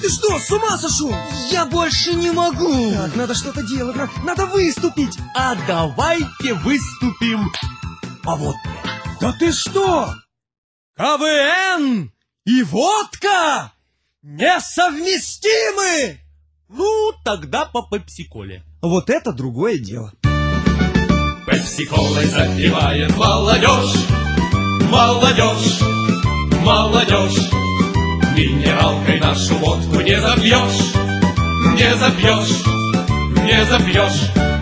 ты что, с ума сошел? Я больше не могу. Так, надо что-то делать, надо выступить. А давайте выступим. А вот. Да ты что? КВН и водка несовместимы! Ну, тогда по пепси-коле. Вот это другое дело. Пепси-колой запивает молодежь, молодежь, молодежь. Минералкой нашу водку не запьешь, не запьешь, не запьешь.